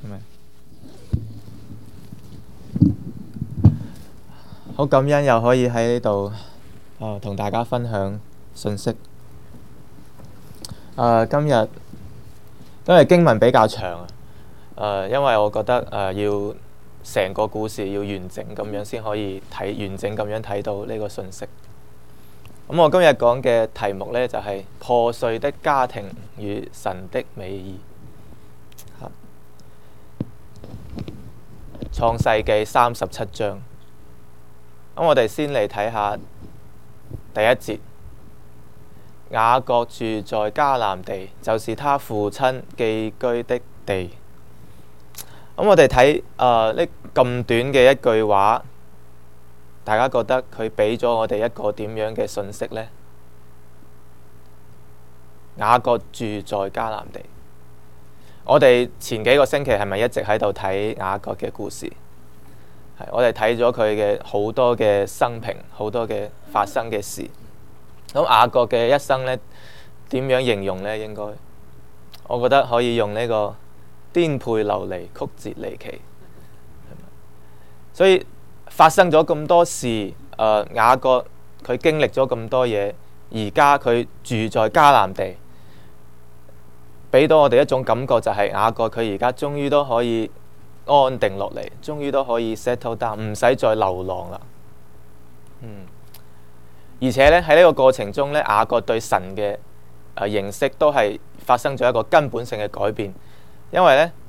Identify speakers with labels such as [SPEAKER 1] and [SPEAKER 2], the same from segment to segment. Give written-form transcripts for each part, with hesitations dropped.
[SPEAKER 1] 好感恩又可以喺呢度同大家分享信息。今日因為經文比較長因為我覺得要成個故事要完整咁樣先可以完整咁樣睇到呢個信息。咁我今日講嘅題目呢，就係破碎的家庭與神的美意。創世記37章。咁我哋先嚟睇下第一節。雅各住在迦南地，就是他父親寄居的地。咁我哋睇呢咁短嘅一句話，大家覺得佢俾咗我哋一個點樣嘅信息呢？雅各住在迦南地。我哋前幾個星期係咪一直喺度睇雅各嘅故事？我哋睇咗佢嘅好多嘅生平，好多嘅發生嘅事。咁雅各嘅一生呢，點樣形容呢？應該我覺得可以用呢個顛沛流離、曲折離奇。所以發生咗咁多事，雅各佢經歷咗咁多嘢，而家佢住在迦南地，俾到我哋一種感覺就係雅各佢而家終於都可以安定落嚟，終於都可以 settle down， 唔使再流浪啦。而且咧喺呢個過程中咧，雅各對神嘅認識都係發生咗一個根本性嘅改變，因為咧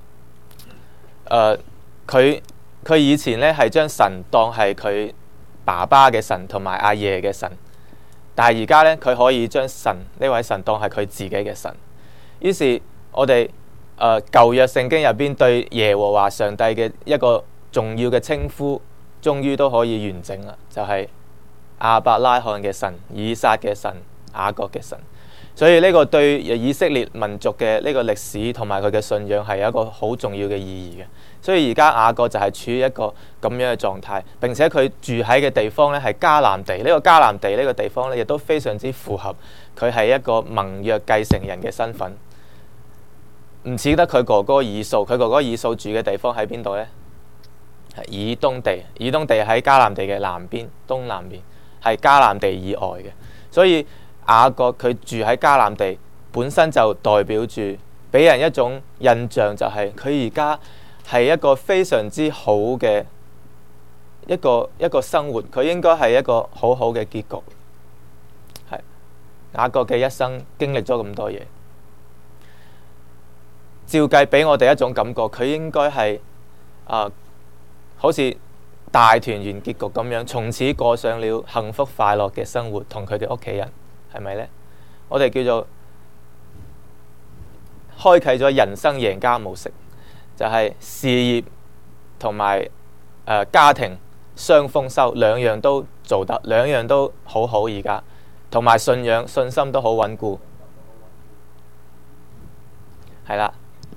[SPEAKER 1] 佢以前咧係將神當係佢爸爸嘅神同埋阿爺嘅神，但係而家咧佢可以將神呢位神當係佢自己嘅神。於是我哋舊約聖經入邊對耶和華上帝嘅一個重要嘅稱呼，終於都可以完整啦，就係亞伯拉罕嘅神、以撒嘅神、雅各嘅神。所以呢個對以色列民族嘅呢個歷史同埋佢嘅信仰係有一個好重要嘅意義嘅。所以而家雅各就係處於一個咁樣嘅狀態，並且佢住喺嘅地方咧係迦南地。呢個迦南地呢個地方咧亦都非常之符合佢係一個盟約繼承人嘅身份。唔似得佢哥哥以掃，佢哥哥以掃住嘅地方喺邊度呢？係以東地。以東地喺迦南地嘅南邊、東南邊，係迦南地以外嘅。所以雅各佢住喺迦南地，本身就代表住俾人一種印象，就係佢而家係一個非常之好嘅一個生活，佢應該係一個好好嘅結局。係雅各嘅一生經歷咗咁多嘢。照計俾我哋一種感覺，佢應該係好似大團圓結局咁樣，從此過上了幸福快樂嘅生活，同佢嘅屋企人，係咪呢？我哋叫做開啟咗人生贏家模式，就係事業同埋家庭雙豐收，兩樣都做得，兩樣都好好而家，同埋信仰信心都好穩固，係啦。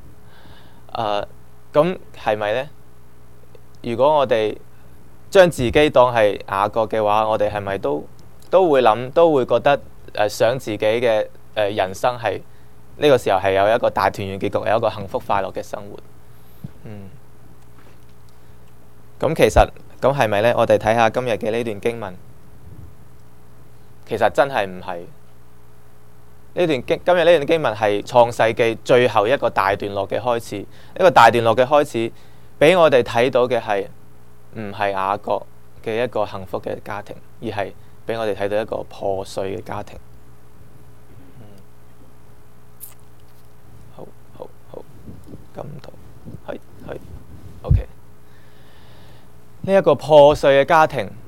[SPEAKER 1] 咁係咪呢？如果我哋將自己當係雅各嘅話，我哋係咪都會諗，都會覺得想自己嘅人生係呢個時候係有一個大團圓結局，有一個幸福快樂嘅生活。咁其實咁係咪呢？我哋睇下今日嘅呢段經文，其實真係唔係。今日呢段經文係創世記最後一個大段落嘅開始。呢個大段落嘅開始，俾我哋睇到嘅係唔係雅各嘅一個幸福嘅家庭，而係俾我哋睇到一個破碎嘅家庭。好，咁度係 OK。呢一個破碎嘅家庭，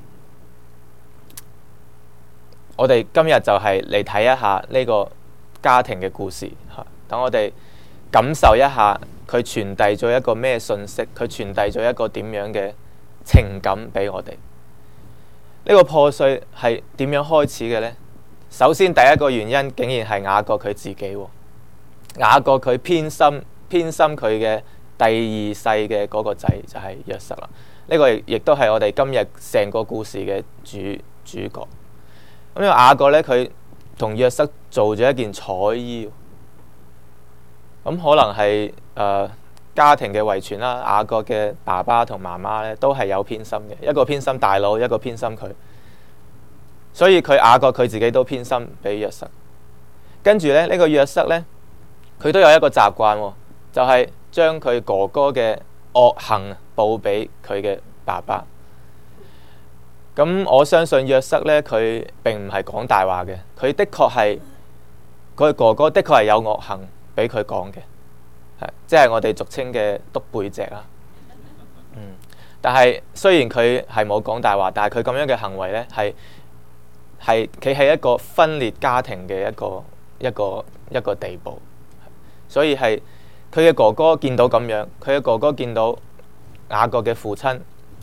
[SPEAKER 1] 我哋今日就係嚟睇一下呢個家庭嘅故事，等我哋感受一下佢傳遞咗一個咩信息，佢傳遞咗一個點樣嘅情感俾我哋。呢個破碎係點樣開始嘅呢？首先第一個原因竟然係雅各佢自己。雅各佢偏心佢嘅第二世嘅嗰個仔就係約瑟啦。呢個亦都係我哋今日成個故事嘅主角。咁雅各咧，佢同約瑟做咗一件彩衣，咁可能係家庭嘅遺傳啦，雅各嘅爸爸同媽媽咧都係有偏心嘅，一個偏心大佬，一個偏心佢，所以雅各佢自己都偏心俾約瑟。跟住咧呢個約瑟咧，佢都有一個習慣，就係將佢哥哥嘅惡行報俾佢嘅爸爸。咁我相信約瑟咧，佢並唔係講大話嘅，佢的確係佢哥哥的確係有惡行俾佢講嘅，即係我哋俗稱嘅篤背脊啦。但係雖然佢係冇講大話，但係佢咁樣嘅行為咧，係企喺一個分裂家庭嘅一個地步。所以係佢嘅哥哥見到咁樣，佢嘅哥哥見到雅各嘅父親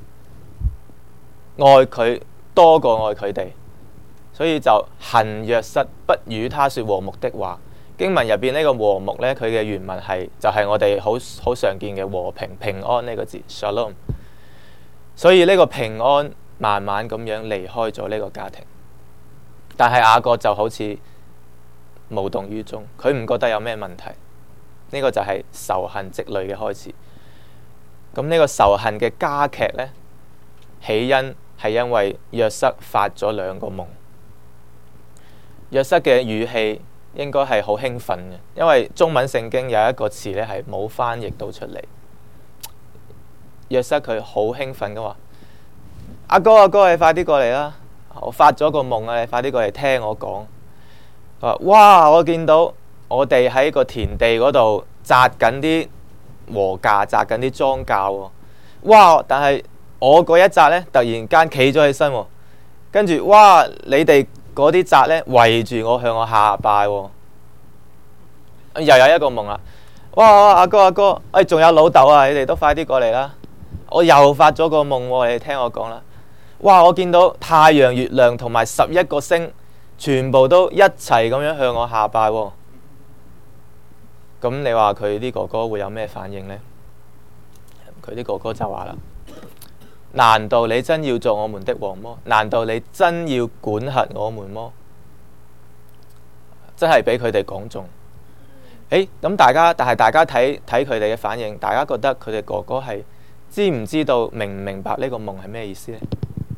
[SPEAKER 1] 愛佢多過愛佢哋，所以就恨約瑟，不與他說和睦的話。經文入邊呢個和睦呢，佢嘅原文就係我哋好常見嘅和平平安呢個字 Shalom。所以呢個平安慢慢咁樣離開咗呢個家庭，但係雅各就好似無動於衷，佢唔覺得有咩問題。呢個就係仇恨積累嘅開始。咁呢個仇恨嘅加劇呢，起因係因為約瑟發咗2個夢。約瑟嘅語氣應該係好興奮嘅，因為中文聖經有一個詞咧係冇翻譯到出嚟。約瑟佢好興奮嘅話：阿哥，你快啲過嚟啦！我發咗個夢啊，你快啲過嚟聽我講。佢話：哇！我見到我哋喺個田地嗰度紮緊啲禾稼，紮緊啲莊稼喎。哇！但係我嗰一紮咧，突然間企咗起身喎，跟住哇！你哋嗰啲紮咧圍住我向我下拜喎。又有一個夢啦！哇！阿哥，仲有老豆啊！你哋都快啲過嚟啦！我又發咗個夢喎，你哋聽我講啦。哇！我見到太陽、月亮同埋11個星，全部都一齊咁樣向我下拜喎。咁你話佢啲哥哥會有咩反應呢？佢啲哥哥就話啦：難道你真要做我們的王麼？難道你真要管轄我們麼？真係俾佢哋講中。咁但係大家睇佢哋嘅反應，大家覺得佢哋哥哥係知唔知道、明唔明白呢個夢係咩意思呢？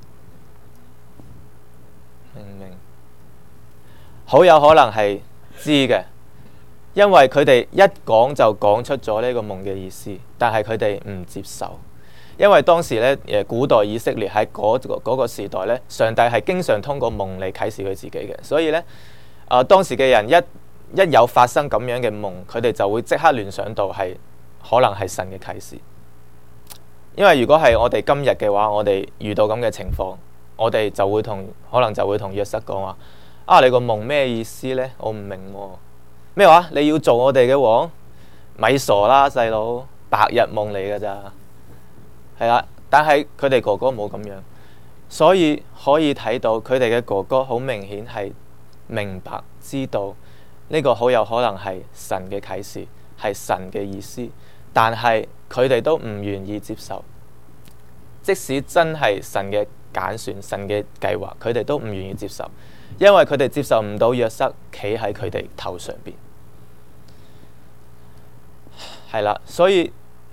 [SPEAKER 1] 明唔明？好有可能係知嘅，因為佢哋一講就講出咗呢個夢嘅意思，但係佢哋唔接受，因為當時咧，古代以色列喺嗰個時代咧，上帝係經常通過夢嚟啟示佢自己嘅，所以咧，當時嘅人一有發生咁樣嘅夢，佢哋就會即刻聯想到係可能係神嘅啟示。因為如果係我哋今日嘅話，我哋遇到咁嘅情況，我哋可能就會同約瑟講話：你個夢咩意思呢？我唔明喎。咩話？你要做我哋嘅王？咪傻啦，細佬，白日夢嚟㗎咋。係啦，但係佢哋哥哥冇咁樣，所以可以睇到佢哋嘅哥哥好明顯係明白知道。呢個好有可能係神嘅啟示，係神嘅意思，但係佢哋都唔願意接受。即使真係神嘅揀選、神嘅計劃，佢哋都唔願意接受，因為佢哋接受唔到約瑟企喺佢哋頭上邊。係啦，所以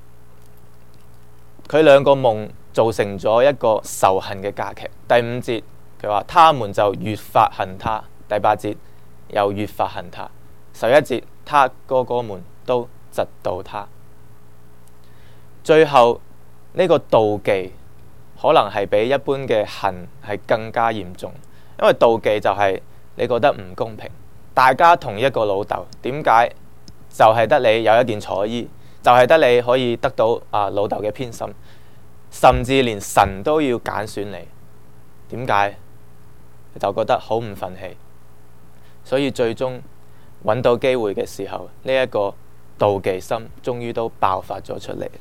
[SPEAKER 1] 佢2個夢造成咗一個仇恨嘅加劇。第5節佢話：他們就越發恨他。第8節。又越發恨他。11節，他哥哥們都嫉妒他。最後呢個妒忌可能係比一般嘅恨係更加嚴重，因為妒忌就係你覺得唔公平，大家同一個老豆，點解就係得你有一件彩衣，就係得你可以得到老豆嘅偏心，甚至連神都要揀選你，點解？就覺得好唔忿氣。所以最終揾到機會嘅時候，呢一個妒忌心終於都爆發咗出嚟。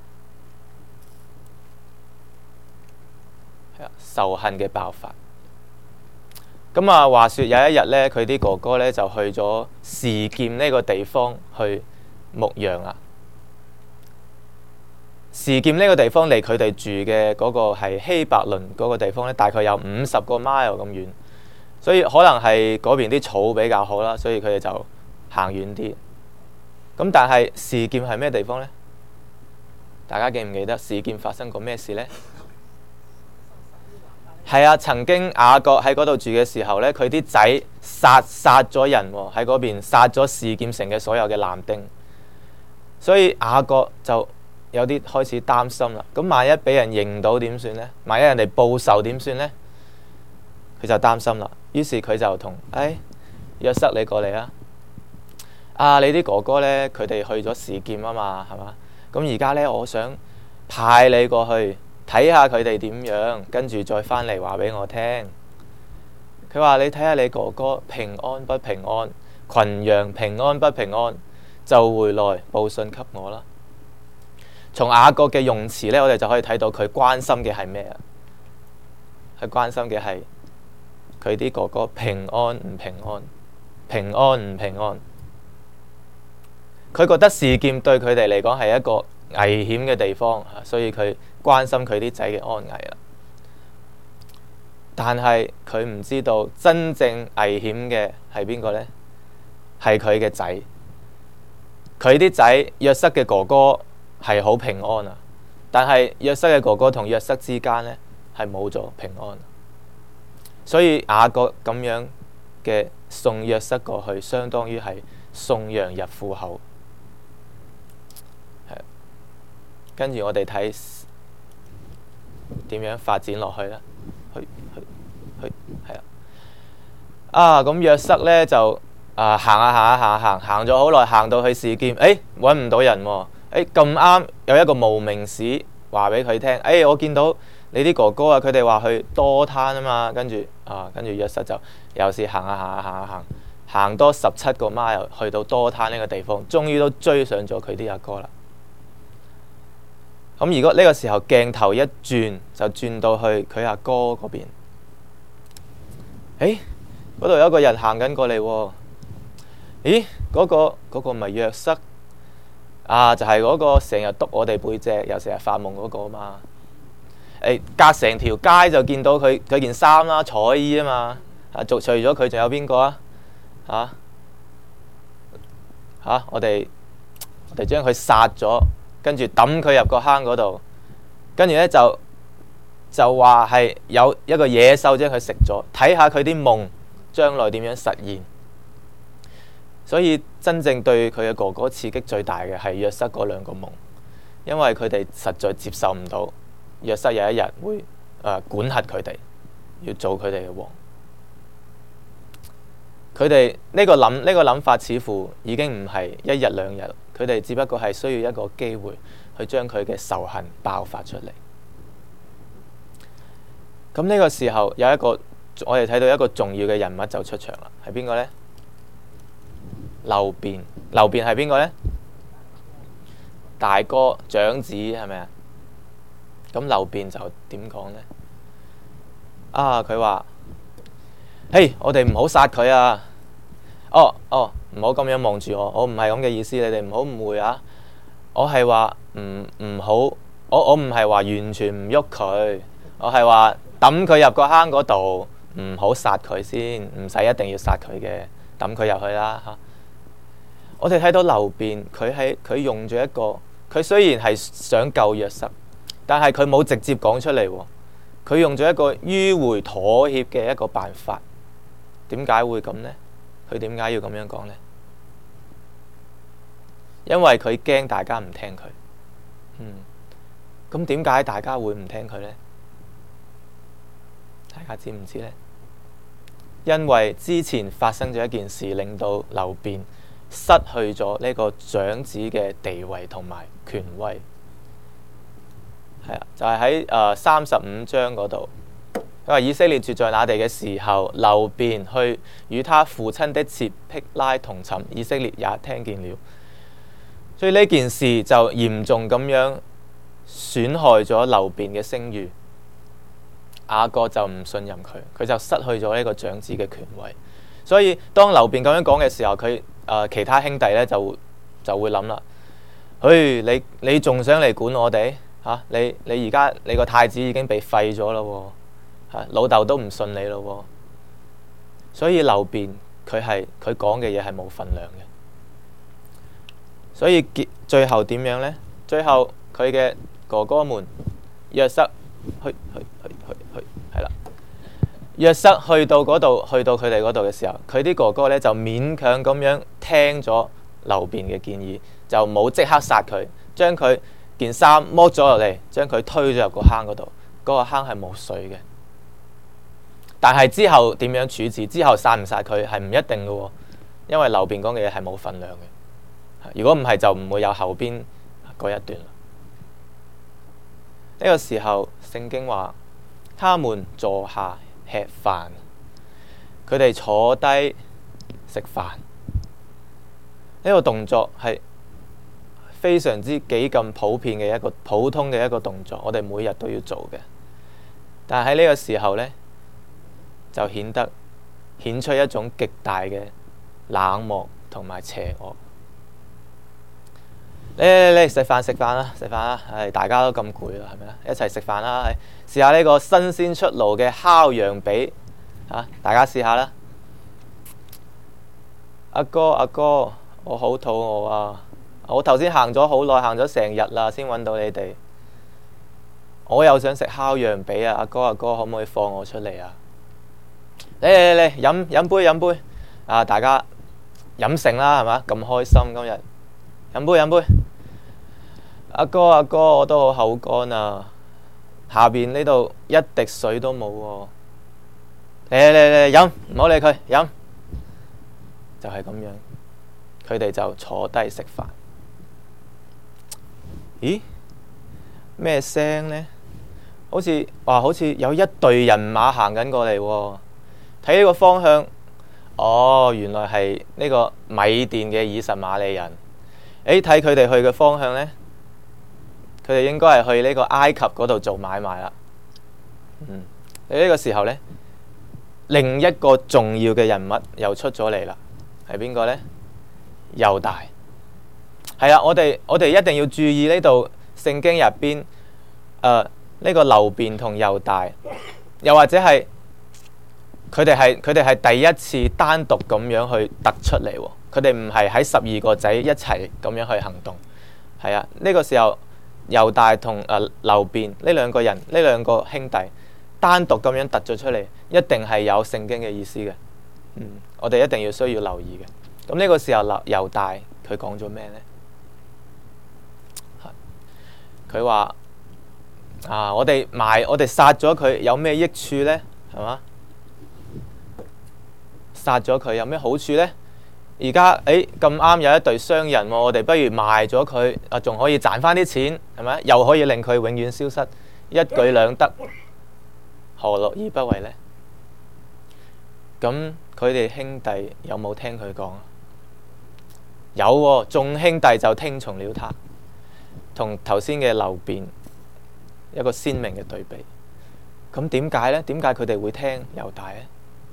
[SPEAKER 1] 仇恨嘅爆發。咁話說有一日呢，佢啲哥哥呢就去咗示劍呢個地方去牧羊啦。示劍呢個地方離佢哋住嘅嗰個係希伯倫嗰個地方呢，大概有50個 mile 咁遠。所以可能係嗰邊啲草比較好啦，所以佢哋就行遠啲。咁但係示劍係咩地方呢？ 大家記唔記得示劍發生過咩事呢？係啊，曾經雅各喺嗰度住嘅時候呢，佢啲仔殺咗人喎，喺嗰邊殺咗示劍城嘅所有嘅男丁，所以雅各就有啲開始擔心啦。咁萬一俾人認到點算呢？萬一人哋報仇點算呢？佢就擔心啦。於是佢就同約瑟，你過嚟啊！你啲哥哥呢，佢哋去咗示劍啊嘛，係嘛？咁而家呢，我想派你過去睇下佢哋點樣，跟住再返嚟話俾我聽。佢話你睇下你哥哥平安不平安，群羊平安不平安，就回來報信給我啦。從雅各嘅用詞呢，我哋就可以睇到佢關心嘅係咩啊？佢關心嘅係佢啲哥哥平安唔平安，平安唔平安。佢覺得示劍對佢哋嚟講係一個危險嘅地方，所以佢關心佢啲仔嘅安危啦。但係佢唔知道真正危險嘅係邊個呢？係佢嘅仔。佢啲仔約瑟嘅哥哥係好平安啊，但係約瑟嘅哥哥同約瑟之間呢，係冇咗平安。所以雅各咁樣嘅送約瑟過去，相當於係送羊入虎口。跟住我哋睇點樣發展落去啦。係啊。咁約瑟呢就行咗好耐，行到去示劍，揾唔到人喎。咁啱有一個無名使話俾佢聽，我見到你啲哥哥啊，佢哋話去多攤啊嘛。跟住約瑟就又是行多17個 mile 去到多攤呢個地方，終於都追上咗佢啲阿哥啦。咁如果呢個時候鏡頭一轉，就轉到去佢阿哥嗰邊。嗰度有一個人行緊過嚟喎。咦，嗰個咪約瑟啊？就係嗰個成日督我哋背脊，又成日發夢嗰個嘛。隔成條街就見到佢件衫啦，彩衣啊嘛。除咗佢，仲有邊個啊？我哋將佢殺咗，跟住抌佢入個坑嗰度，跟住呢就話係有一個野獸將佢食咗，睇下佢啲夢將來點樣實現。所以真正對佢嘅哥哥刺激最大嘅係約瑟嗰兩個夢，因為佢哋實在接受唔到約瑟有一日會管轄佢哋，要做佢哋嘅王。佢哋呢個諗法似乎已經唔係一日兩日，佢哋只不過係需要一個機會去將佢嘅仇恨爆發出嚟。咁呢個時候有一個我哋睇到一個重要嘅人物就出場啦，係邊個呢？流便係邊個呢？大哥長子係咪啊？咁流便就點講呢？佢話：我哋唔好殺佢啊！唔好咁樣望住我，我唔係咁嘅意思，你哋唔好誤會啊！我係話唔好，我唔係話完全唔喐佢，我係話抌佢入個坑嗰度，唔好殺佢先，唔使一定要殺佢嘅，抌佢入去啦嚇。我哋睇到流便，佢用咗一個，佢雖然係想救約瑟，但係佢冇直接講出嚟喎，佢用咗一個迂迴妥協嘅一個辦法。點解會咁呢？佢點解要咁樣講呢？因為佢驚大家唔聽佢。咁點解大家會唔聽佢呢？大家知唔知呢？因為之前發生咗一件事，令到流便失去咗呢個長子嘅地位同埋權威。就係喺35章嗰度。佢話以色列住在那地嘅時候，流便去與他父親的妾辟拉同寢，以色列也聽見了。所以呢件事就嚴重咁樣損害咗流便嘅聲譽。雅各就唔信任佢，佢就失去咗呢個長子嘅權威。所以當流便咁樣講嘅時候，佢其他兄弟呢就會諗啦，你仲想嚟管我哋？你而家你個太子已經被廢咗啦喎。老豆都唔信你咯，所以流便佢講嘅嘢係冇分量嘅。所以最後點樣呢？最後佢嘅哥哥們約瑟係啦。約瑟去到嗰度，去到佢哋嗰度嘅時候，佢啲哥哥咧就勉強咁樣聽咗流便嘅建議，就冇即刻殺佢，將佢件衫剝咗落嚟，將佢推咗入個坑嗰度。嗰個坑係冇水嘅。但係之後點樣處置？之後殺唔殺佢係唔一定嘅喎，因為流便講嘅嘢係冇份量嘅。如果唔係，就唔會有後邊嗰一段啦。呢個時候聖經話，他們坐下吃飯，佢哋坐低食飯。呢個動作係非常之幾咁普遍嘅一個普通嘅一個動作，我哋每日都要做嘅。但係喺呢個時候呢，就顯出一種極大嘅冷漠同埋邪惡。嚟食飯啦！大家都咁攰啦，係咪啊？一齊食飯啦！試下呢個新鮮出爐嘅烤羊髀大家試下啦。阿哥，我好肚餓啊！我頭先行咗好耐，行咗成日啦，先揾到你哋。我又想食烤羊髀啊！阿哥，可唔可以放我出嚟啊？嚟飲杯大家飲成啦，係嘛？咁開心今日飲杯。阿哥，我都好口乾啊！下邊呢度一滴水都冇喎。嚟飲，唔好理佢飲。就係咁樣，佢哋就坐低食飯。咦？咩聲呢？好似有一隊人馬行緊過嚟喎。睇呢個方向，原來係呢個米甸嘅以實瑪利人。睇佢哋去嘅方向呢，佢哋應該係去呢個埃及嗰度做買賣啦。喺呢個時候呢，另一個重要嘅人物又出咗嚟啦，係邊個呢？猶大。係啦，我哋一定要注意呢度聖經入邊，呢個流便同猶大，又或者係佢哋係第一次單獨咁樣去突出嚟喎。佢哋唔係喺12個仔一齊咁樣去行動。係啊，呢個時候猶大同流便呢兩個人，呢兩個兄弟單獨咁樣突咗出嚟，一定係有聖經嘅意思嘅。我哋一定要需要留意嘅。咁呢個時候猶大佢講咗咩呢？佢話我哋殺咗佢有咩益處呢？係嘛？殺咗佢有咩好處呢？而家咁啱有一隊商人，我哋不如賣咗佢，仲可以賺翻啲錢，係咪？又可以令佢永遠消失，一舉兩得，何樂而不為呢？咁佢哋兄弟有冇聽佢講？有喎，眾兄弟就聽從了他，同頭先嘅流便一個鮮明嘅對比。咁點解呢？點解佢哋會聽猶大呢？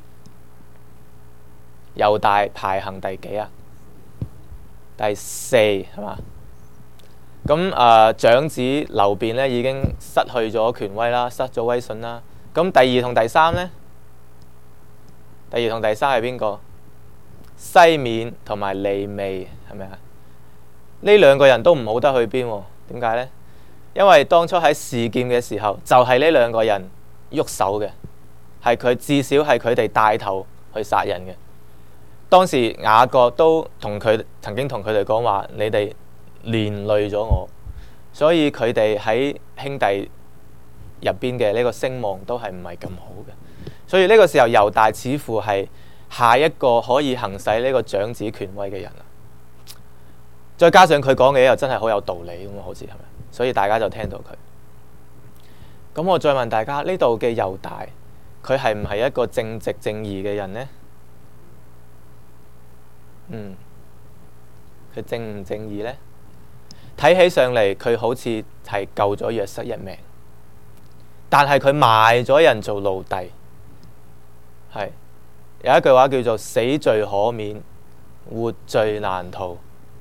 [SPEAKER 1] 猶大排行第幾啊？第4係嘛？咁長子流便呢已經失去咗權威啦，失咗威信啦。咁第2同第3呢？第2同第3係邊個？西面同埋利未，係咪啊？呢兩個人都唔好得去邊喎？點解呢？因為當初喺示劍嘅時候，就係呢兩個人喐手嘅，係佢至少係佢哋帶頭去殺人嘅。當時雅各都曾經同佢哋講話，你哋連累咗我，所以佢哋喺兄弟入邊嘅呢個聲望都係唔係咁好嘅。所以呢個時候猶大似乎係下一個可以行使呢個長子權威嘅人啦。再加上佢講嘅嘢又真係好有道理咁，好似係咪？所以大家就聽到佢。咁我再問大家，呢度嘅猶大，佢係唔係一個正直正義嘅人呢？佢正唔正義呢？睇起上嚟佢好似係救咗約瑟一命，但係佢賣咗人做奴隸。係有一句話叫做死罪可免，活罪難逃。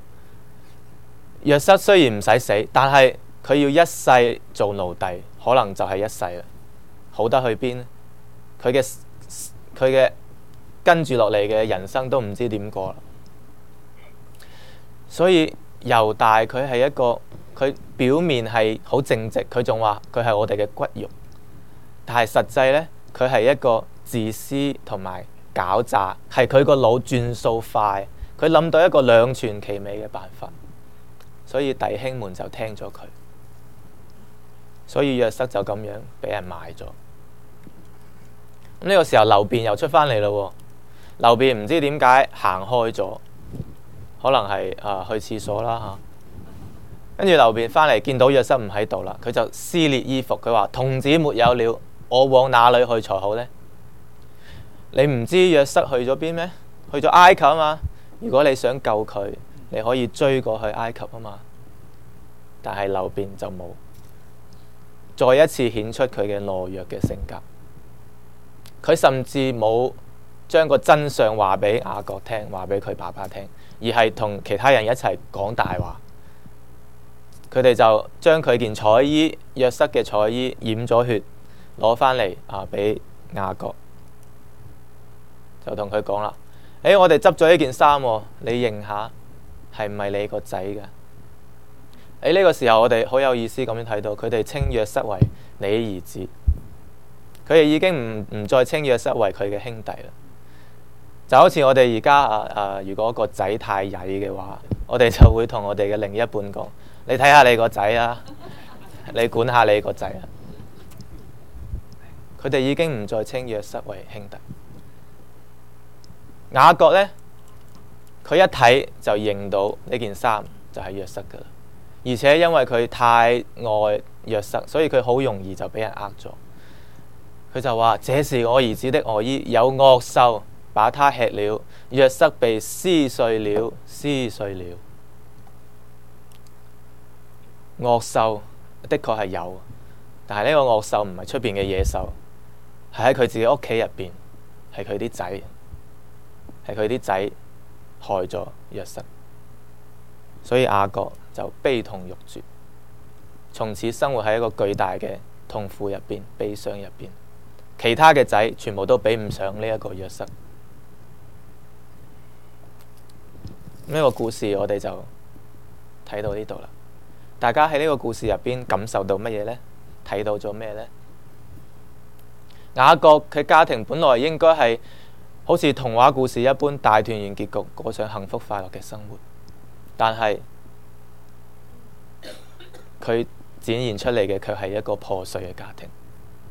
[SPEAKER 1] 約瑟雖然唔使死，但係佢要一世做奴隸，可能就係一世啦。好得去邊呢？佢嘅跟住落嚟嘅人生都唔知點過啦。所以猶大佢係一個佢表面係好正直，佢仲話佢係我哋嘅骨肉，但係實際呢，佢係一個自私同埋狡詐，係佢個腦轉數快，佢諗到一個兩全其美嘅辦法，所以弟兄們就聽咗佢，所以約瑟就咁樣俾人賣咗。呢個時候流便又出返嚟咯，流便唔知點解行開咗，可能係去廁所啦嚇。跟住流便返嚟見到約瑟唔喺度啦，佢就撕裂衣服，佢話：童子沒有了，我往哪裏去才好呢？你唔知約瑟去咗邊咩？去咗埃及啊嘛。如果你想救佢，你可以追過去埃及啊嘛。但係流便就冇，再一次顯出佢嘅懦弱嘅性格。佢甚至冇將個真相話俾雅各聽，話俾佢爸爸聽，而係同其他人一齊講大話。佢哋就將佢件彩衣，約瑟嘅彩衣染咗血，攞返嚟俾雅各，就同佢講啦：我哋執咗呢件衫，你認下係唔係你個仔㗎？呢個時候我哋好有意思咁樣睇到，佢哋稱約瑟為你兒子，佢哋已經唔再稱約瑟為佢嘅兄弟啦。就好似我哋而家如果個仔太曳嘅話，我哋就會同我哋嘅另一半講：你睇下你個仔啊，你管下你個仔啊。佢哋已經唔再稱約瑟為兄弟。雅各呢，佢一睇就認到呢件衫就係約瑟噶啦，而且因為佢太愛約瑟，所以佢好容易就俾人呃咗。佢就話：這是我兒子的外衣，有惡獸把他吃了。約瑟被撕碎了，撕碎了。惡獸的確係有，但係呢個惡獸唔係出邊嘅野獸，係喺佢自己屋企入邊，係佢啲仔，係佢啲仔害咗約瑟，所以雅各就悲痛欲絕，從此生活喺一個巨大嘅痛苦入邊、悲傷入邊。其他嘅仔全部都比唔上呢一個約瑟。呢個故事我哋就睇到呢度啦。大家喺呢個故事入邊感受到乜嘢呢？睇到咗咩呢？雅各嘅家庭本來應該係好似童話故事一般大團圓結局，過上幸福快樂嘅生活，但係佢展現出嚟嘅卻係一個破碎嘅家庭。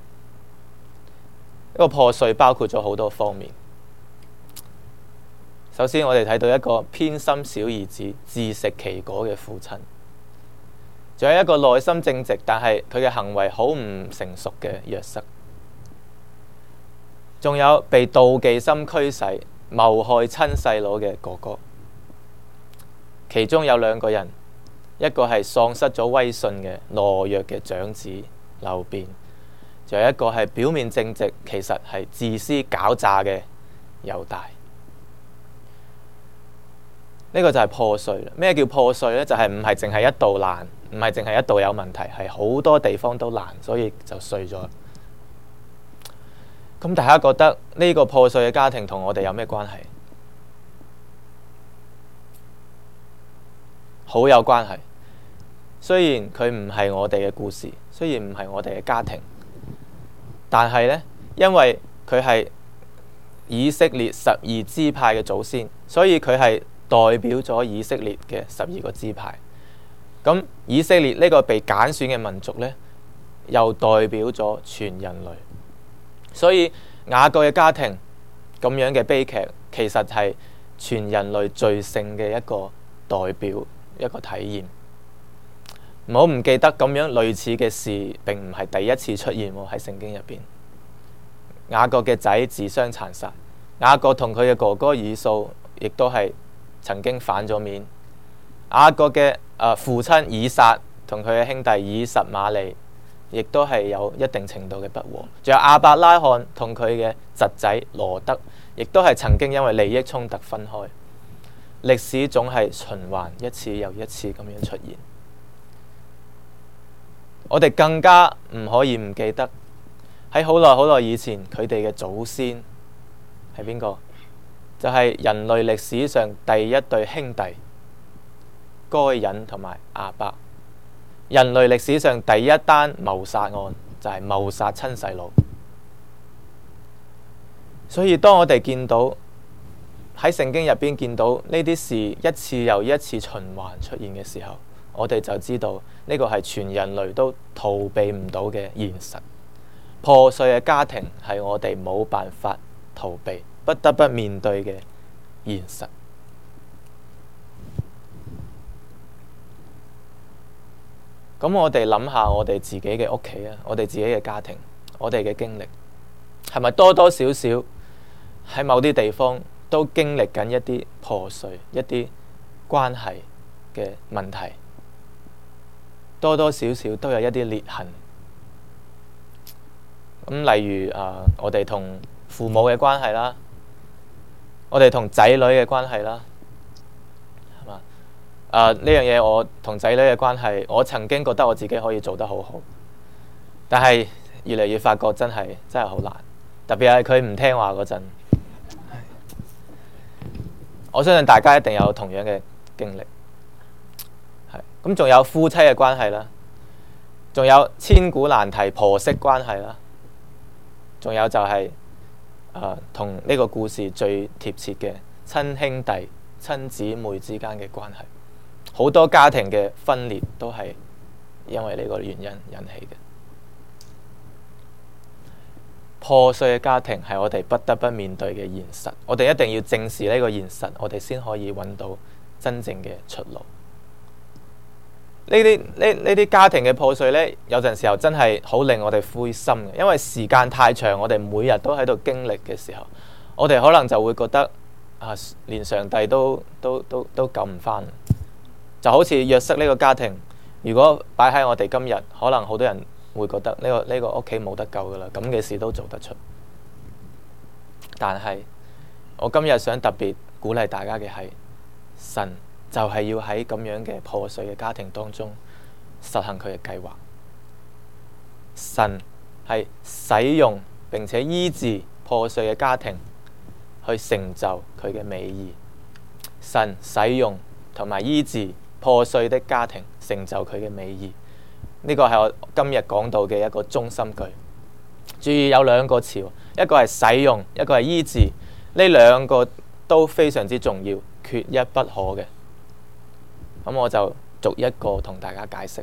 [SPEAKER 1] 一個破碎包括咗好多方面。首先我哋睇到一個偏心小兒子自食其果嘅父親，仲有一個內心正直但係佢嘅行為好唔成熟嘅約瑟，仲有被妒忌心驅使謀害親細佬嘅哥哥。其中有兩個人，一個係喪失咗威信嘅懦弱嘅長子流便，仲有一個係表面正直其實係自私狡詐嘅猶大。呢個就係破碎啦。咩叫破碎呢？就係唔係淨係一度爛，唔係淨係一度有問題，係好多地方都爛，所以就碎咗。咁大家覺得呢個破碎嘅家庭同我哋有咩關係？好有關係。雖然佢唔係我哋嘅故事，雖然唔係我哋嘅家庭，但係呢，因為佢係以色列12支派嘅祖先，所以佢係代表咗以色列嘅12個支派。咁以色列呢個被揀選嘅民族呢，又代表咗全人類。所以雅各嘅家庭咁樣嘅悲劇，其實係全人類罪性嘅一個代表，一個體驗。唔好唔記得，咁樣類似嘅事並唔係第一次出現喺聖經入邊。雅各嘅仔自相殘殺，雅各同佢嘅哥哥以掃亦都係曾經反咗面。雅各嘅父親以撒同佢嘅兄弟以實瑪利亦都係有一定程度嘅不和。仲有亞伯拉罕同佢嘅侄仔羅德，亦都係曾經因為利益衝突分開。歷史總係循環一次又一次咁樣出現。我哋更加唔可以唔記得喺好耐好耐以前，佢哋嘅祖先係邊個？就係人類歷史上第一對兄弟該隱同埋亞伯。 人類歷史上第一單謀殺案就係謀殺親細佬。所以當我哋見到喺聖經入邊見到呢啲事一次又一次循環出現嘅時候，我哋就知道呢個係全人類都逃避唔到嘅現實。破碎嘅家庭係我哋冇辦法逃避，不得不面對嘅現實。咁我哋諗下我哋自己嘅屋企啊，我哋自己嘅家庭，我哋嘅經歷係咪多多少少喺某啲地方都經歷緊一啲破碎、一啲關係嘅問題，多多少少都有一啲裂痕。咁例如我哋同父母嘅關係啦，我哋同仔女嘅關係啦，係嘛？呢樣嘢我同仔女嘅關係，我曾經覺得我自己可以做得好好，但係越嚟越發覺真係好難，特別係佢唔聽話嗰陣。我相信大家一定有同樣嘅經歷，咁仲有夫妻嘅關係啦，仲有千古難題婆媳關係啦，仲有就係同呢個故事最貼切嘅親兄弟、親姊妹之間嘅關係，好多家庭嘅分裂都係因為呢個原因引起嘅。破碎嘅家庭係我哋不得不面對嘅現實，我哋一定要正視呢個現實，我哋先可以揾到真正嘅出路。呢啲家庭嘅破碎呢，有陣時候真係好令我哋灰心嘅，因為時間太長，我哋每日都喺度經歷嘅時候，我哋可能就會覺得連上帝都救唔返。就好似約瑟呢個家庭，如果擺喺我哋今日，可能好多人會覺得呢個屋企冇得救㗎喇，咁嘅事都做得出。但係我今日想特別鼓勵大家嘅係，神就係要喺咁樣嘅破碎嘅家庭當中實行佢嘅計劃。神係使用並且醫治破碎嘅家庭去成就佢嘅美意。神使用同埋醫治破碎的家庭成就佢嘅美意。呢個係我今日講到嘅一個中心句。注意有兩個詞，一個係使用，一個係醫治。呢兩個都非常之重要，缺一不可嘅。咁我就逐一個同大家解釋。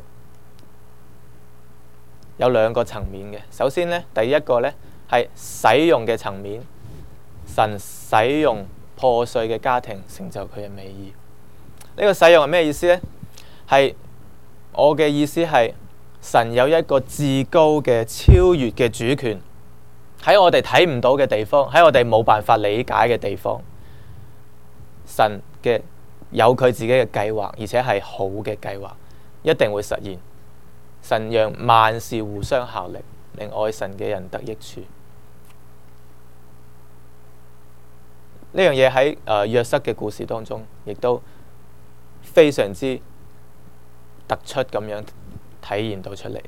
[SPEAKER 1] 有兩個層面嘅。首先呢，第一個呢係使用嘅層面，神使用破碎嘅家庭成就佢嘅美意。呢個使用係咩意思呢？係我嘅意思係神有一個至高嘅超越嘅主權，喺我哋睇唔到嘅地方，喺我哋冇辦法理解嘅地方，神嘅有佢自己嘅計劃，而且係好嘅計劃，一定會實現。神讓萬事互相效力，令愛神嘅人得益處。呢樣嘢喺約瑟嘅故事當中，亦都非常之突出咁樣體現到出嚟。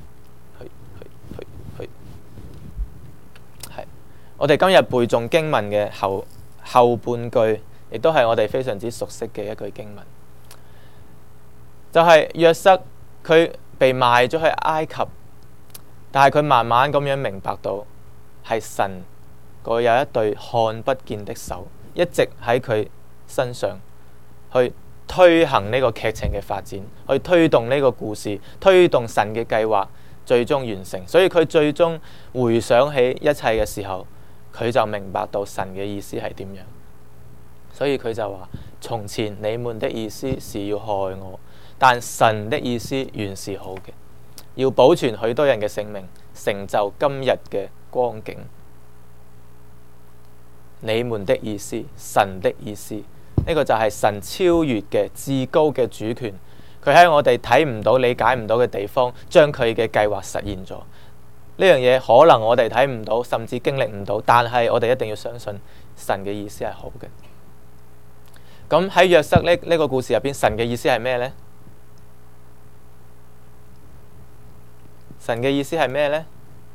[SPEAKER 1] 係我哋今日背誦經文嘅後半句，亦都係我哋非常之熟悉嘅一句經文，就係約瑟佢被賣咗去埃及，但係佢慢慢咁樣明白到係神佢有一對看不見的手，一直喺佢身上去推行呢個劇情嘅發展，去推動呢個故事，推動神嘅計劃最終完成。所以佢最終回想起一切嘅時候，佢就明白到神嘅意思係點樣。所以佢就話：從前你們的意思是要害我，但神的意思原是好嘅，要保存許多人嘅性命，成就今日嘅光景。你們的意思，神的意思，呢個就係神超越嘅至高嘅主權。佢喺我哋睇唔到、理解唔到嘅地方，將佢嘅計劃實現咗。呢樣嘢可能我哋睇唔到，甚至經歷唔到，但係我哋一定要相信神嘅意思係好嘅。咁喺約瑟呢個故事入邊，神嘅意思係咩呢？神嘅意思係咩呢？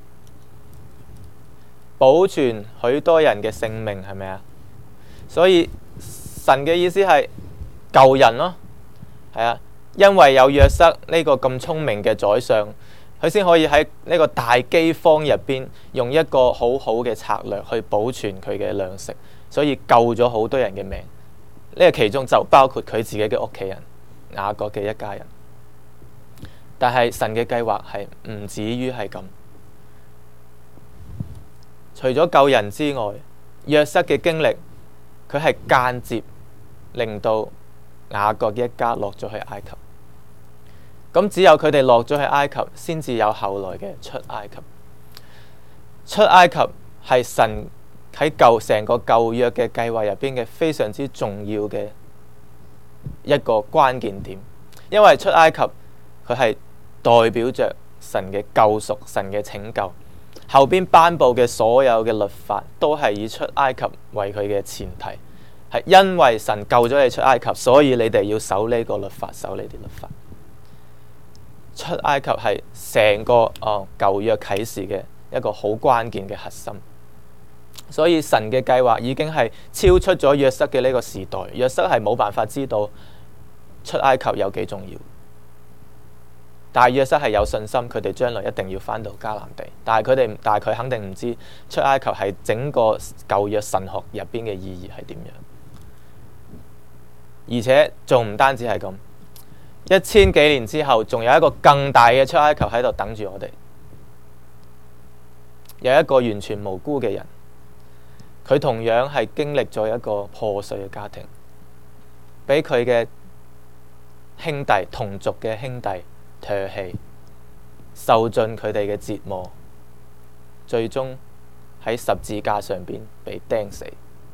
[SPEAKER 1] 保存許多人嘅性命，係咪啊？所以神嘅意思係救人咯，係啊， 因為有約瑟呢個咁聰明嘅宰相，佢先可以喺呢個大饑荒入邊用一個好好嘅策略去保存佢嘅糧食，所以救咗好多人嘅命。呢個其中就包括佢自己嘅屋企人雅各嘅一家人。但係神嘅計劃係唔止於係咁，除咗救人之外，約瑟嘅經歷，佢係間接令到雅各嘅一家落咗去埃及。咁只有佢哋落咗去埃及，先至有後來嘅出埃及。出埃及係神喺成個舊約嘅計劃入邊嘅非常之重要嘅一個關鍵點，因為出埃及佢係代表着神嘅救贖、神嘅拯救。後邊頒布嘅所有嘅律法都係以出埃及為佢嘅前提，係因為神救咗你出埃及，所以你哋要守呢個律法，守呢啲律法。出埃及係成個舊約啟示嘅一個好關鍵嘅核心，所以神嘅計劃已經係超出咗約瑟嘅呢個時代。約瑟係冇辦法知道出埃及有幾重要，但係約瑟係有信心，佢哋將來一定要返到迦南地。但係佢肯定唔知出埃及係整個舊約神學入邊嘅意義係點樣，而且仲唔單止係咁。1000幾年之後，仲有一個更大嘅出埃及喺度等住我哋。有一個完全無辜嘅人，佢同樣係經歷咗一個破碎嘅家庭，俾佢嘅兄弟同族嘅兄弟唾棄，受盡佢哋嘅折磨，最終喺十字架上邊被釘死。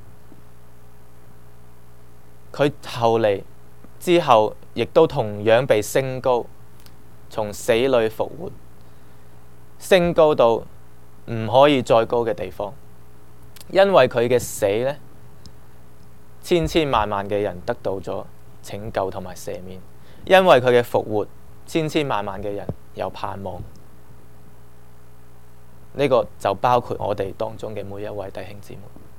[SPEAKER 1] 佢後嚟之後亦都同樣被升高，從死裏復活，升高到唔可以再高嘅地方。因為佢嘅死呢，千千萬萬嘅人得到咗拯救同埋赦免。因為佢嘅復活，千千萬萬嘅人有盼望。呢個就包括我哋當中嘅每一位弟兄姊妹。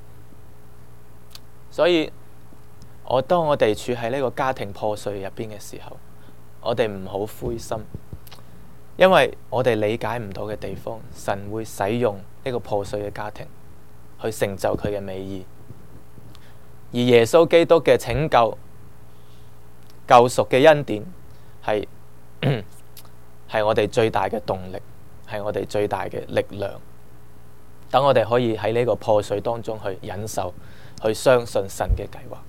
[SPEAKER 1] 所以當我哋處喺呢個家庭破碎入邊嘅時候，我哋唔好灰心，因為我哋理解唔到嘅地方，神會使用呢個破碎嘅家庭去成就佢嘅美意。而耶穌基督嘅拯救、救贖嘅恩典係我哋最大嘅動力，係我哋最大嘅力量。等我哋可以喺呢個破碎當中去忍受，去相信神嘅計劃。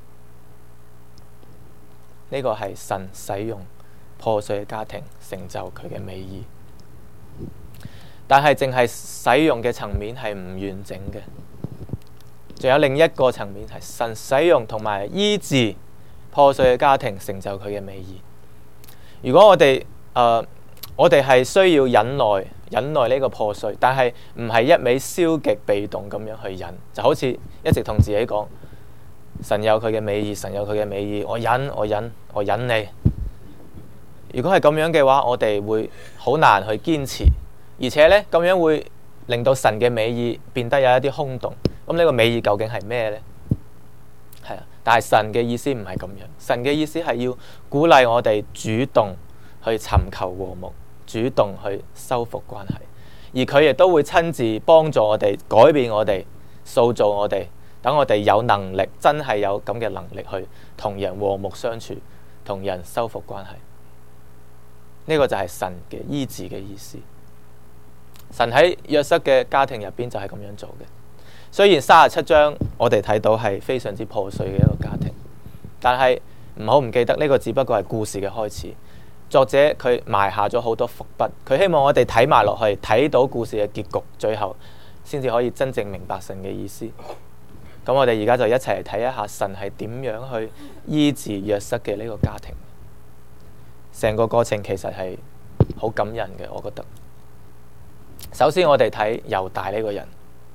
[SPEAKER 1] 呢個係神使用破碎嘅家庭成就佢嘅美意，但係淨係使用嘅層面係唔完整嘅，仲有另一個層面係神使用同埋醫治破碎嘅家庭成就佢嘅美意。如果我哋係需要忍耐呢個破碎，但係唔係一味消極被動咁樣去忍，就好似一直同自己講，神有佢嘅美意，神有佢嘅美意，我忍你。如果係咁樣嘅話，我哋會好難去堅持，而且呢，咁樣會令到神嘅美意變得有一啲空洞。咁呢個美意究竟係咩呢？係啊，但係神嘅意思唔係咁樣，神嘅意思係要鼓勵我哋主動去尋求和睦，主動去修復關係，而佢亦都會親自幫助我哋，改變我哋，塑造我哋，等我哋有能力，真係有咁嘅能力去同人和睦相處，同人修復關係。呢個就係神嘅醫治嘅意思。神喺約瑟嘅家庭入邊就係咁樣做嘅。雖然37章我哋睇到係非常之破碎嘅一個家庭，但係唔好唔記得呢個只不過係故事嘅開始。作者佢埋下咗好多伏筆，佢希望我哋睇埋落去，睇到故事嘅結局，最後先至可以真正明白神嘅意思。咁我哋而家就一齊嚟睇一下神係點樣去醫治約瑟嘅呢個家庭。成個過程其實係好感人嘅，我覺得。首先我哋睇猶大呢個人，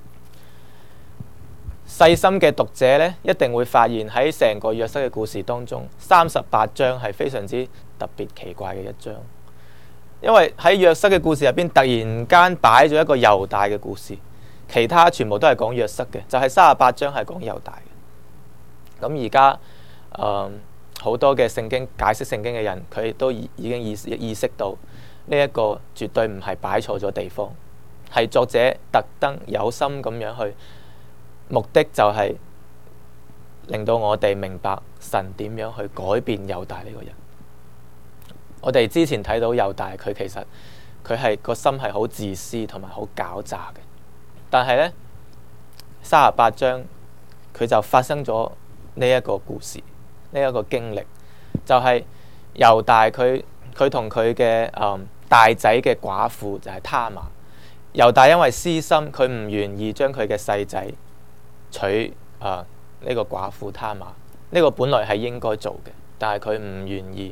[SPEAKER 1] 細心嘅讀者呢，一定會發現喺成個約瑟嘅故事當中，38章係非常之特別奇怪嘅一章，因為喺約瑟嘅故事入邊突然間擺咗一個猶大嘅故事，其他全部都係講約瑟嘅，就係38章係講猶大嘅。咁而家好多嘅聖經解釋聖經嘅人，佢都已經意識到呢一個絕對唔係擺錯咗地方，係作者特登有心咁樣去，目的就係令到我哋明白神點樣去改變猶大呢個人。我哋之前睇到猶大，佢其實佢係個心係好自私同埋好狡詐嘅，但係呢，38章佢就發生咗呢一個故事，呢一個經歷，就係猶大佢同佢嘅大仔嘅寡婦就係他瑪。猶大因為私心，佢唔願意將佢嘅細仔娶呢個寡婦他瑪。呢個本來係應該做嘅，但係佢唔願意。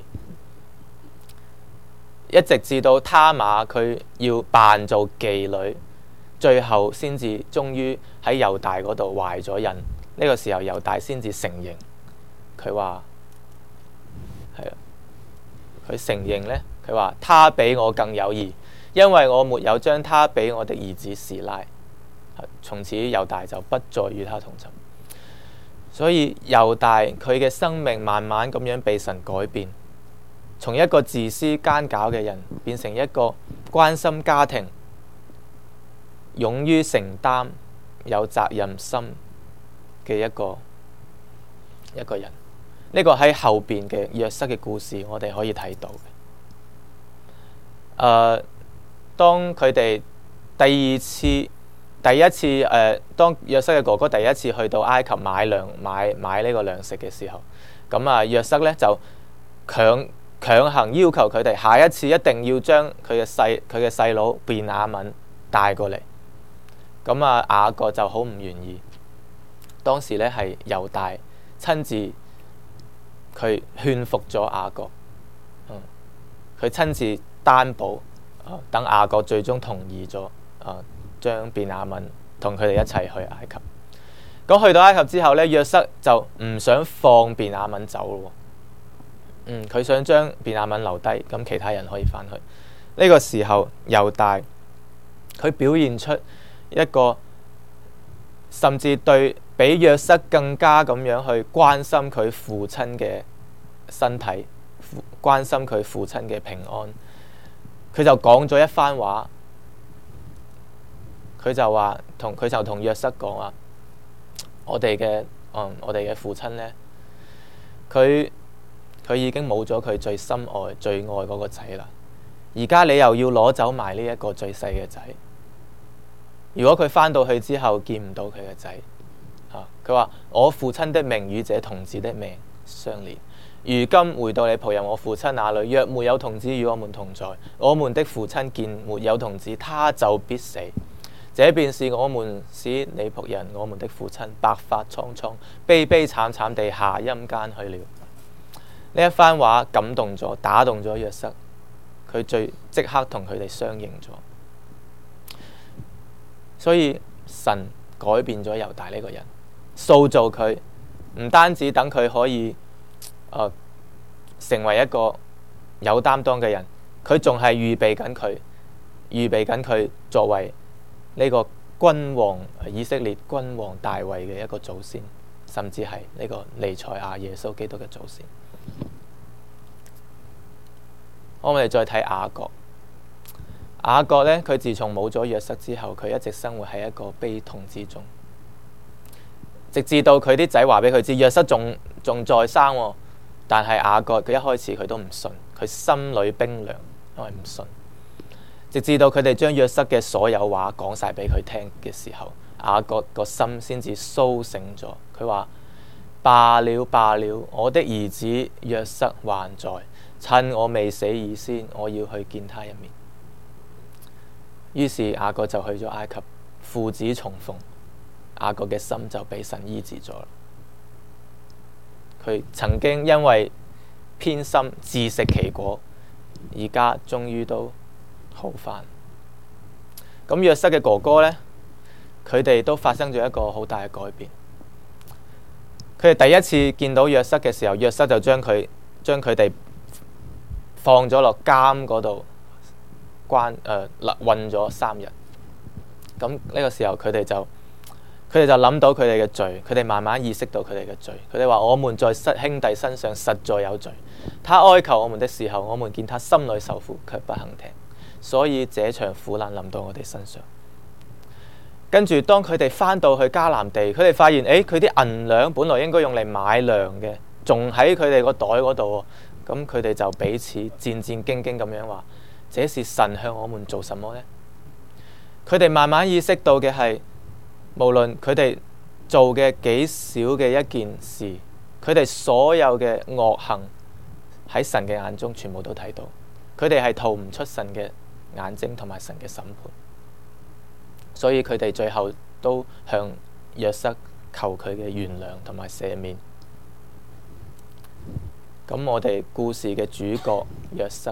[SPEAKER 1] 一直至到他瑪佢要扮做妓女，最後先至終於喺猶大嗰度懷咗孕。呢個時候猶大先至承認，佢話係啊，佢承認呢，佢話他比我更有義，因為我沒有將他比我的兒子示拉。從此猶大就不再與他同寢。所以猶大佢嘅生命慢慢咁樣被神改變，從一個自私奸狡嘅人變成一個關心家庭、勇於承擔、有責任心嘅一個人。呢個喺後邊嘅約瑟嘅故事，我哋可以睇到嘅。當佢哋第一次當約瑟嘅哥哥第一次去到埃及買呢個糧食嘅時候，咁約瑟呢就強行要求佢哋下一次一定要將佢嘅細佬便雅憫帶過嚟。咁雅各就好唔願意。當時呢係猶大親自佢勸服咗雅各，佢親自擔保，等雅各最終同意咗，將便雅憫同佢哋一齊去埃及。咁去到埃及之後呢，約瑟就唔想放便雅憫走咯。佢想將便雅憫留低，咁其他人可以翻去。呢個時候猶大佢表現出一個甚至對比約瑟更加咁樣去關心佢父親嘅身體，關心佢父親嘅平安。佢就講咗一番話，佢就同約瑟講話，我哋嘅父親呢，佢已經冇咗佢最深愛最愛嗰個仔啦。而家你又要攞走埋呢一個最細嘅仔。如果佢翻到去之後見唔到佢嘅仔，佢話我父親的命與這童子的命相連。如今回到你僕人我父親那裏，若沒有童子與我們同在，我們的父親見沒有童子，他就必死。這便是我們使你僕人我們的父親白髮蒼蒼、悲悲慘慘地下陰間去了。呢一番話感動咗、打動咗約瑟，佢即刻同佢哋相認咗。所以神改變咗猶大呢個人，塑造佢，唔單止等佢可以成為一個有擔當嘅人，佢仲係預備緊佢作為呢個君王以色列君王大衛嘅一個祖先，甚至係呢個彌賽亞耶穌基督嘅祖先。我哋再睇雅各。雅各呢，佢自從冇咗約瑟之後，佢一直生活喺一個悲痛之中，直至到佢啲仔話俾佢知約瑟仲在生，但係雅各佢一開始佢都唔信，佢心裏冰涼，因為唔信。直至到佢哋將約瑟嘅所有話講晒俾佢聽嘅時候，雅各個心先至甦醒咗。佢話：罷了，我的兒子約瑟還在，趁我未死以先，我要去見他一面。於是雅各就去咗埃及，父子重逢，雅各嘅心就被神醫治咗。佢曾經因為偏心自食其果，而家終於都好返。咁約瑟嘅哥哥呢，佢哋都發生咗一個好大嘅改變。佢哋第一次見到約瑟嘅時候，約瑟就將佢哋放咗落監嗰度，困咗3日。咁呢個時候佢佢哋就諗到佢哋嘅罪，佢哋慢慢意識到佢哋嘅罪。佢哋話：我們在兄弟身上實在有罪。他哀求我們的時候，我們見他心裏受苦，卻不肯聽。所以這場苦難臨到我哋身上。跟住當佢哋返到去迦南地，佢哋發現，佢啲銀兩本來應該用嚟買糧嘅，仲喺佢哋個袋嗰度。咁佢哋就彼此戰戰兢兢咁樣話：這是神向我們做什麼呢？佢哋慢慢意識到嘅係，無論佢哋做嘅幾少嘅一件事，佢哋所有嘅惡行喺神嘅眼中全部都睇到，佢哋係逃唔出神嘅眼睛同埋神嘅審判。所以佢哋最後都向約瑟求佢嘅原諒同埋赦免。咁我哋故事嘅主角約瑟，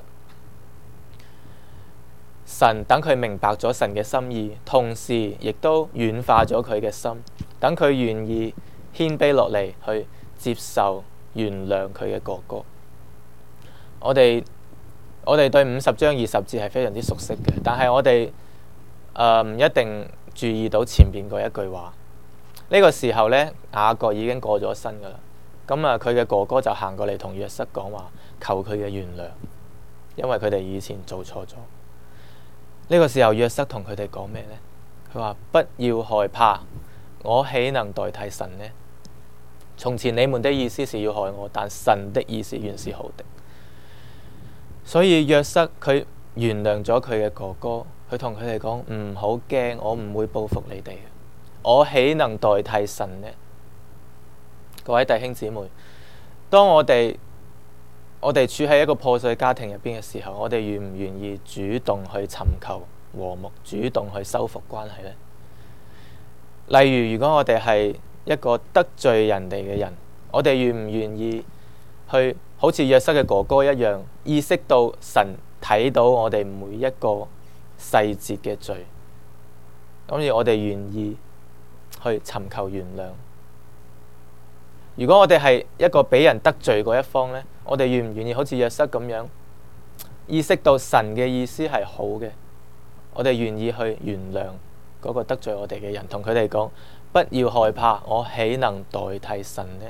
[SPEAKER 1] 神等佢明白咗神嘅心意，同時亦都軟化咗佢嘅心，等佢願意謙卑落嚟去接受原諒佢嘅哥哥。我哋對50章20節係非常之熟悉嘅，但係我哋唔一定注意到前面嗰一句話。呢個時候呢，雅各已經過咗身噶啦。咁佢嘅哥哥就行過嚟同約瑟講話，求佢嘅原諒，因為佢哋以前做錯咗。呢個時候約瑟同佢哋講咩呢？佢話：不要害怕，我豈能代替神呢？從前你們的意思是要害我，但神的意思原是好的。所以約瑟佢原諒咗佢嘅哥哥，佢同佢哋講：唔好驚，我唔會報復你哋，我豈能代替神呢？各位弟兄姊妹，當我哋處喺一個破碎家庭入邊嘅時候，我哋願唔願意主動去尋求和睦，主動去修復關係呢？例如，如果我哋係一個得罪人哋嘅人，我哋願唔願意去好似約瑟嘅哥哥一樣，意識到神睇到我哋每一個細節嘅罪，咁而我哋願意去尋求原諒。如果我哋係一個俾人得罪嗰一方呢，我哋願唔願意好似約瑟咁樣意識到神嘅意思係好嘅，我哋願意去原諒嗰個得罪我哋嘅人，同佢哋講：不要害怕，我豈能代替神呢？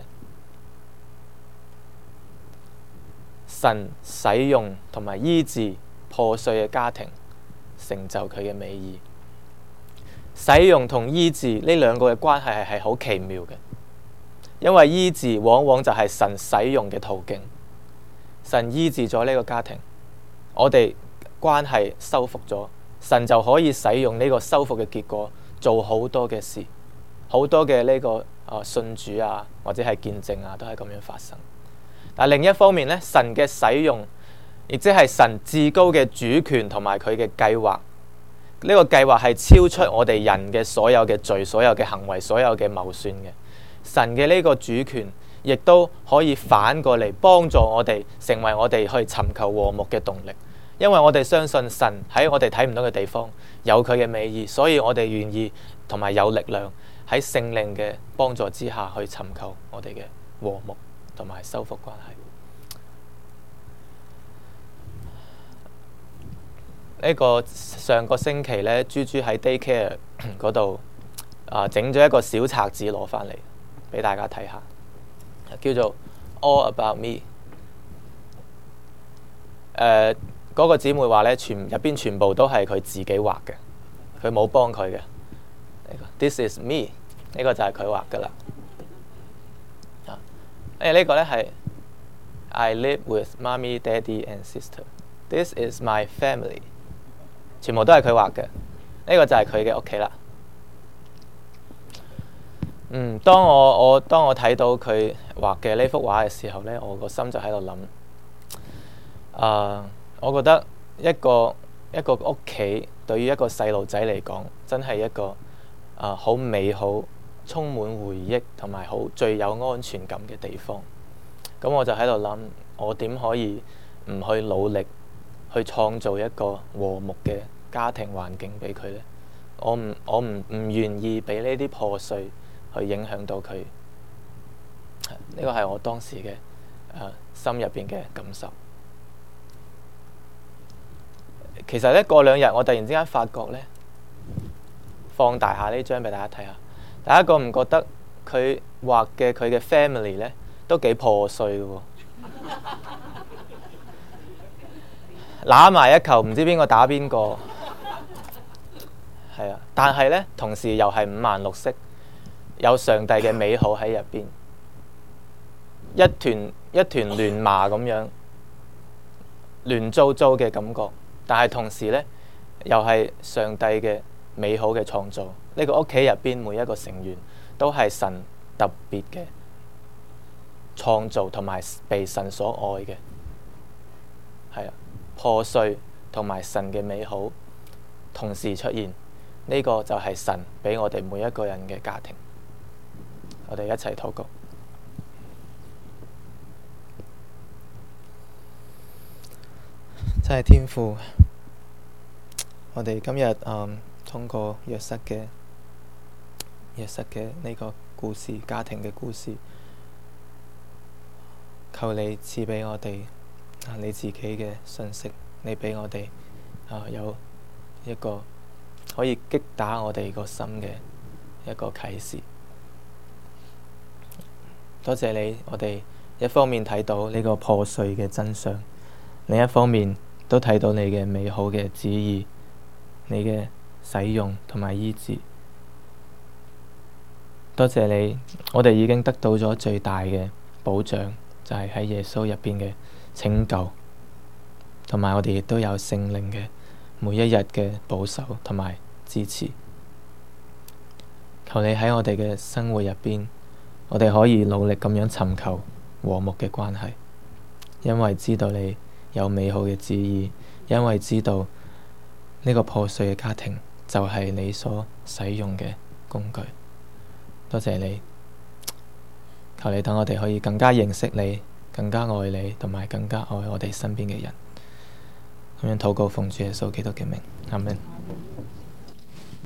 [SPEAKER 1] 神使用同埋醫治破碎嘅家庭，成就佢嘅美意。使用同醫治呢兩個嘅關係係好奇妙嘅。因為醫治往往就係神使用嘅途徑，神醫治咗呢個家庭，我哋關係修復咗，神就可以使用呢個修復嘅結果做好多嘅事，好多嘅呢個信主啊，或者係見證啊，都係咁樣發生。但另一方面呢，神嘅使用，亦即係神至高嘅主權同埋佢嘅計劃，呢個計劃係超出我哋人嘅所有嘅罪、所有嘅行為、所有嘅謀算嘅。神嘅呢個主權，亦都可以反過嚟幫助我哋，成為我哋去尋求和睦嘅動力。因為我哋相信神喺我哋睇唔到嘅地方有佢嘅美意，所以我哋願意同埋有力量喺聖靈嘅幫助之下去尋求我哋嘅和睦同埋修復關係。呢個上個星期呢，豬豬喺 daycare 嗰度整咗一個小冊子攞返嚟俾大家睇下，叫做 All About Me。嗰個姊妹話呢，入邊全部都係佢自己畫嘅，佢冇幫佢嘅。This is me， 呢個就係佢畫噶啦。呢個呢係 I live with mommy, daddy and sister. This is my family。全部都係佢畫嘅，呢個就係佢嘅屋企啦。當我睇到佢畫嘅呢幅畫嘅時候呢，我個心就喺度諗，我覺得一個屋企對於一個細路仔嚟講，真係一個好美好、充滿回憶同埋好最有安全感嘅地方。咁我就喺度諗，我點可以唔去努力去創造一個和睦嘅家庭環境俾佢呢？我唔願意俾呢啲破碎去影響到佢。呢個係我當時嘅心入邊嘅感受。其實呢，過2日我突然之間發覺呢，放大下呢張俾大家睇下。 大家覺唔覺得佢畫嘅佢嘅 family 呢都幾破碎嘅喎？揦埋一球，唔知邊個打邊個。係啊，但係呢，同時又係五顏六色，有上帝嘅美好喺入邊，一團亂麻咁樣，亂糟糟嘅感覺。但係同時呢，又係上帝嘅美好嘅創造。呢個屋企入邊每一個成員都係神特別嘅創造，同埋被神所愛嘅。係啊，破碎同埋神嘅美好同時出現。呢個就係神俾我哋每一個人嘅家庭。我哋一齊禱告。真係天父，我哋今日通過約瑟嘅呢個故事，家庭嘅故事，求你賜俾我哋你自己嘅信息，你俾我哋有一個可以擊打我哋個心嘅一個啟示。多謝你，我哋一方面睇到呢個破碎嘅真相，另一方面都睇到你嘅美好嘅旨意，你嘅使用同埋醫治。多謝你，我哋已經得到咗最大嘅保障，就係喺耶穌入邊嘅拯救，同埋我哋亦都有聖靈嘅每一日嘅保守同埋支持。求你喺我哋嘅生活入邊，我哋可以努力咁樣尋求和睦嘅關係，因為知道你有美好嘅旨意，因為知道呢個破碎嘅家庭就係你所使用嘅工具。多謝你，求你等我哋可以更加認識你，更加愛你，同埋更加愛我哋身邊嘅人。咁樣禱告奉主耶穌基督嘅名，阿們。